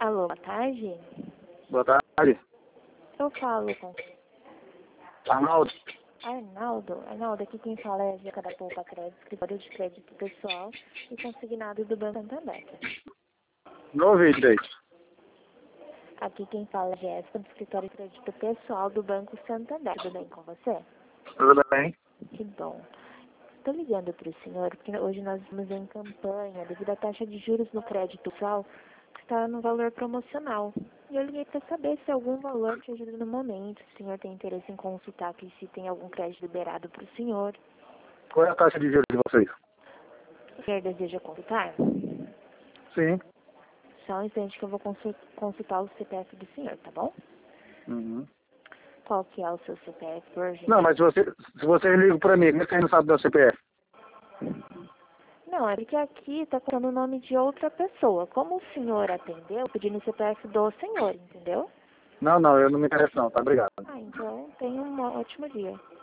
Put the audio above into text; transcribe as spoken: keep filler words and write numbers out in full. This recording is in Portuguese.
Alô, boa tarde. Boa tarde. Eu falo com Arnaldo. Arnaldo. Arnaldo, aqui quem fala é a Jeca da Poupa Crédito, escritório de crédito pessoal e consignado do Banco Santander. Não ouvi direito. Aqui quem fala é a Jéssica do escritório de crédito pessoal do Banco Santander. Tudo bem com você? Tudo bem? Que bom. Estou ligando para o senhor porque hoje nós estamos em campanha devido à taxa de juros no crédito pessoal que está no valor promocional. E eu liguei para saber se algum valor te ajuda no momento, se o senhor tem interesse em consultar aqui, se tem algum crédito liberado para o senhor. Qual é a taxa de juros de vocês? O senhor deseja consultar? Sim. Só um instante que eu vou consul- consultar o C P F do senhor, tá bom? Uhum. Qual que é o seu C P F, por gentileza? Não, mas se você, se você liga para mim, como é que você não sabe do C P F? Não, é porque aqui está colocando o nome de outra pessoa. Como o senhor atendeu, eu pedi no C P F do senhor, entendeu? Não, não, eu não me interesso não, tá? Obrigado. Ah, então tenha um ótimo dia.